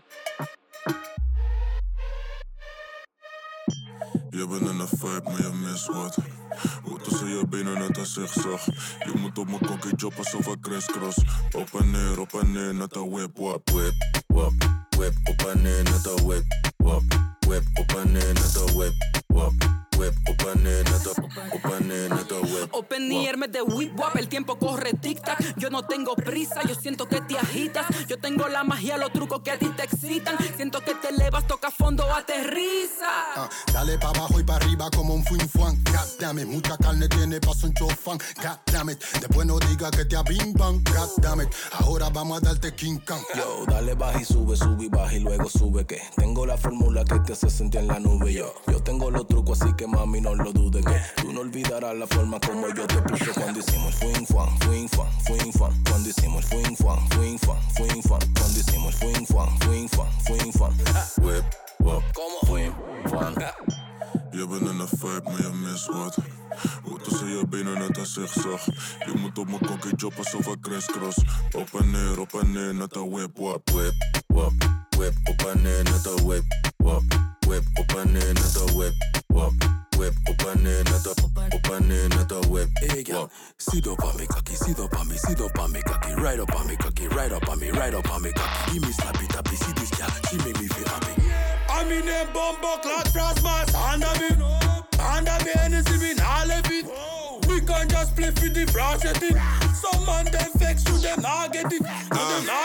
Je bent in een vibe, maar je mist wat. Hoe tussen je benen net een zigzag. Je moet op mijn kokkie job alsof ik crisscross. Op en neer, net een whip, wap. Whip, wap, whip. Op en neer, net een whip, wap. Whip, op en neer, net een whip, wap. Whip, op en neer, net een whip.
Op en neer met de whip wap, el tiempo corre tic-tac. Yo no tengo prisa, yo siento que te agitas. Yo tengo la magia, los trucos que a ti te excitan. Siento que te elevas, toca fondo, aterriza.
Dale pa' abajo y pa' arriba como un fuinfuan. God damn it, mucha carne tiene pa' un chofán. God damn it, después no diga que te abimban. God damn it, ahora vamos a darte King Kong.
Yo, dale baja y sube y baja y luego sube que tengo la fórmula que te hace sentir en la nube. Yo tengo los trucos, así que mami no lo dudes que tú no olvidarás la forma como yo te puse cuando hicimos el fuinfuan. Cuando hicimos el fuinfuan. Cuando hicimos el fuinfuan.
Whip, wap,
como fuinfuan.
Je bent in een vibe, maar je mist wat. Hoe tussen je benen net een zigzag. Je moet op mijn kokkie job alsof ik crisscross. Op en neer, net een whip, wap. Whip, wap, whip. Op en neer, net een whip, wap. Whip, op en neer, net een whip, wap. Whip, op en neer, net een whip.
Hey girl, sit up on me cocky, sit up on me cocky. Right up on me cocky, right up on me cocky. Give me slappy tappy, see this girl, she make me feel happy.
I'm in a bumbo clad brass mask under me Hennessy me nah left it. We can't just play for the flash at it. Some man them vex you them nah get it.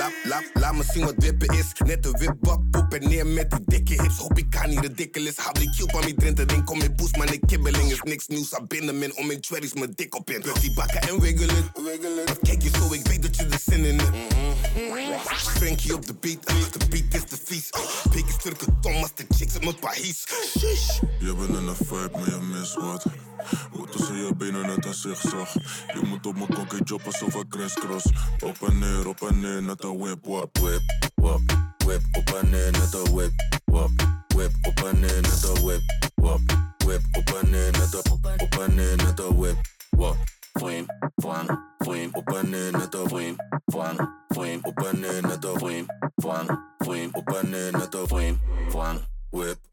Laat me zien wat wippen is. Net een wipbak, poep en neer met die dikke hips. Hoop ik kan niet ridiculous. Hou die cube aan mijn drinten, ding kom in poes, maar de kibbeling is niks nieuws. Aan binnen min om in twerries mijn dik op in. Die bakken en wiggelen. Kijk je zo, ik weet dat je er zin in hebt. Frankie op de beat, de beat is de vies. Piggy sturken tom als de chicks in mijn país.
Je bent in een vibe, maar je mist wat. Hoe tussen je benen net een zigzag. Je moet op mijn kokkie job alsof ik crisscross. Op en neer, net een whip, wap. Whip, wap, whip, op en neer, net een whip, wap. Whip, op en neer, net een whip, wap. Whip, op en neer, net een whip, wap. Fwing, fwang, fwing, op en neer, net een fwing, fwang, fwing, op en neer, net een fwing, fwang, fwing, op en neer, net een fwing, fwang, whip.